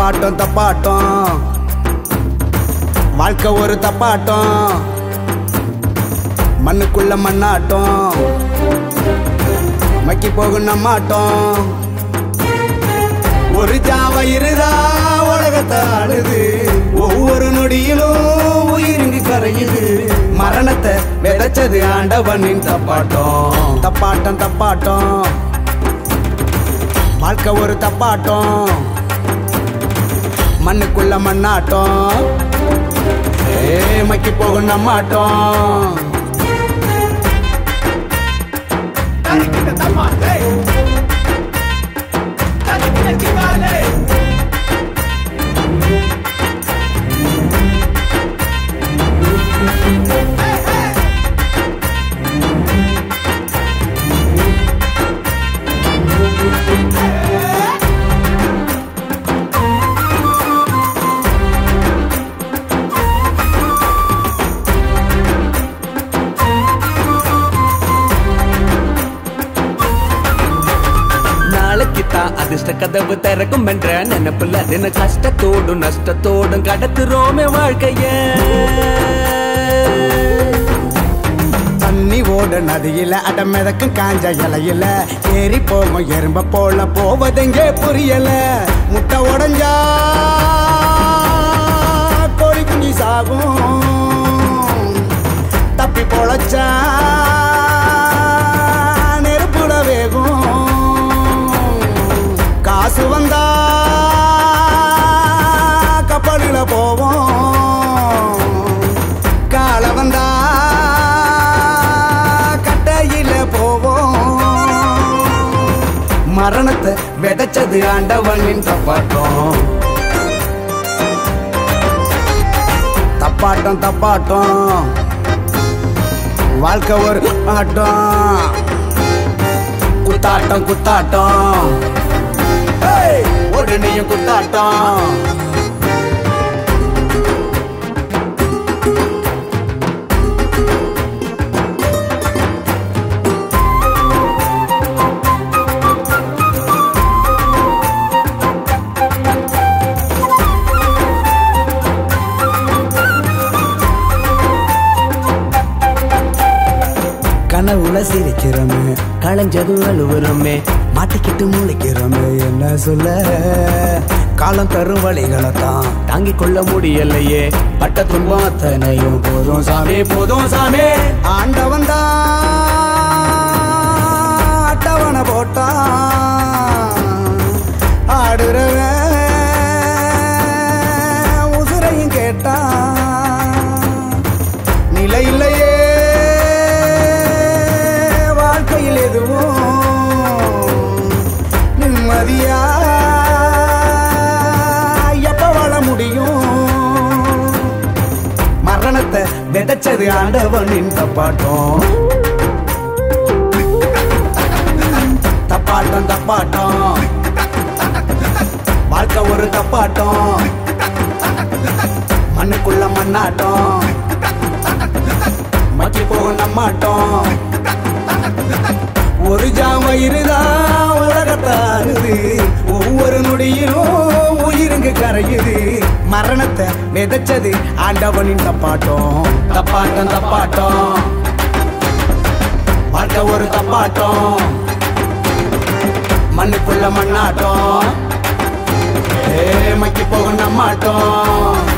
தப்பாட்டம் தப்பாட்டம் வாழ்க்கை ஒரு தப்பாட்டம் மண்ணுக்குள்ள மண்ணாட்டம் மக்கி போகும் நம்மாட்டம் ஒரு ஜாவயிருதா உலகத்தை ஆளுது ஒவ்வொரு நொடியிலும் உயிரிங்கு கரையுது மரணத்தை விதைச்சது ஆண்டவனின் தப்பாட்டம் தப்பாட்டம் தப்பாட்டம் வாழ்க்கை ஒரு தப்பாட்டம் மண்ணுக்குள்ள மண்ணாட்டம் மக்கி போகும் நம்மாட்டம் அதிர்ஷ்ட கதவு திறக்கும் என்ற நினைப்புல தின கஷ்டத்தோடும் நஷ்டத்தோடும் கடத்துறோமே வாழ்க்கைய தண்ணி ஓட நதியில அடமிதக்கும் காஞ்ச இலையில ஏறி போகும் எறும்ப போல போவதெங்கே புரியல முட்டை உடஞ்சா கோழி குஞ்சு சாகும் தப்பி பொழைச்சா நெருப்புல வேகும் காசு வந்தா கப்பலில போவோம் கால வந்தா கட்டையில போவோம் மரணத்தை விதைச்சது ஆண்டவனின் தப்பாட்டம் தப்பாட்டம் தப்பாட்டம் வாழ்க்கை ஒரு ஆட்டம் குத்தாட்டம் குத்தாட்டம் உடனேயும் குத்தாட்டம் கனவுல சிரிக்கிறோமே களைஞ்சது அழுவுறோமே மாட்டிக்கிட்டு முழிக்கிறோமே என்ன சொல்ல காலம் தரும் வழிகளை தான் தாங்கிக் கொள்ள முடியலையே பட்ட துன்பம் அத்தனையும் போதும் சாமி போதும் சாமி ஆண்டவன் தான் அட்டவனை போட்டான் ஆடுறவன் உசுரையும் கேட்டான் நிலை இல்லையே வாழ்க்கையில் எதுவும் நிம்மதியா எப்ப வாழ முடியும் மரணத்தை விதைச்சது ஆண்டவனின் தப்பாட்டம் தப்பாட்டம் தப்பாட்டம் வாழ்க்கை ஒரு தப்பாட்டம் மண்ணுக்குள்ள மண்ணாட்டம் மக்கி போகும் நம்மாட்டம் ஒரு ஜாமயிருதா உலகத்தை ஆளுது ஒவ்வொரு நொடியிலும் உயிரிங்கு கரையுது மரணத்தை விதைச்சது ஆண்டவனின் தப்பாட்டம் தப்பாட்டம் தப்பாட்டம் வாழ்க்கை ஒரு தப்பாட்டம் மண்ணுக்குள்ள மண்ணாட்டம் மக்கி போகும் நம்மாட்டம்